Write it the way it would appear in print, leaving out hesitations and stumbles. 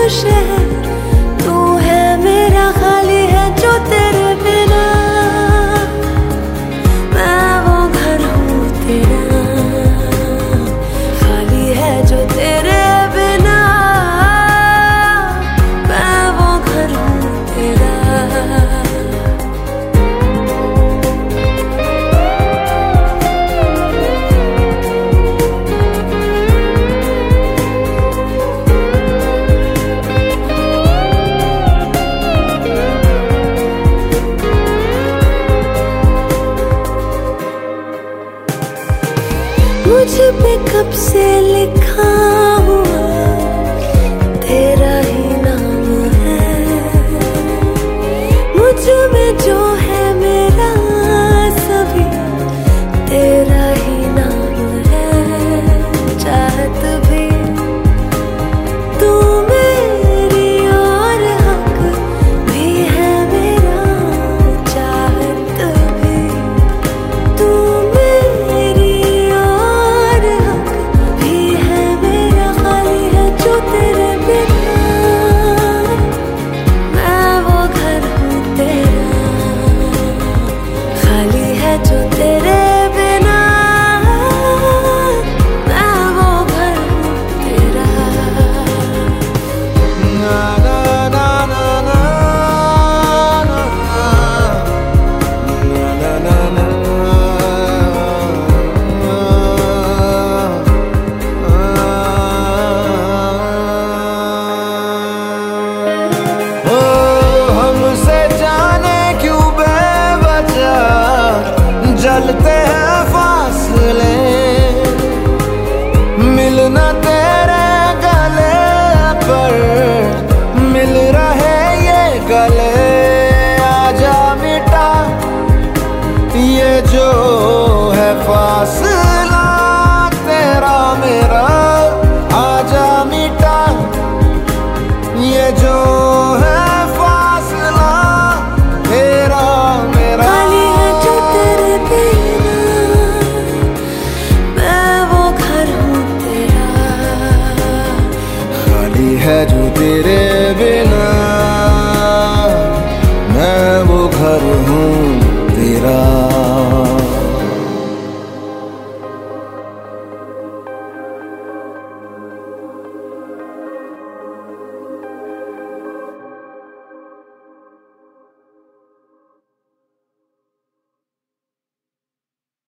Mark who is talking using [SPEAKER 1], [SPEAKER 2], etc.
[SPEAKER 1] शहर तू है मेरा, खाली है जो तेरे बिना। मैं वो घर हूँ तेरा, खाली है जो तेरे बिना। मैं वो घर हूँ तेरा। मुझ पे कब से लिखा हुआ तेरा ही नाम है, मुझ में जो है मेरा सभी तेरा ही नाम है। चाहत भी तू मेरी और हक भी है मेरा, चाहत भी तू मेरी और हक भी है मेरा, खाली है जो तेरे बिना। मैं वो घर हूँ तेरा, खाली है जो तेरे बिना। मैं वो घर हूँ तेरा।
[SPEAKER 2] ना ना ना ना ना ना ना ना ओ हमसे जाने क्यों बेवजह जलते हैं फासले, मिलना तेरे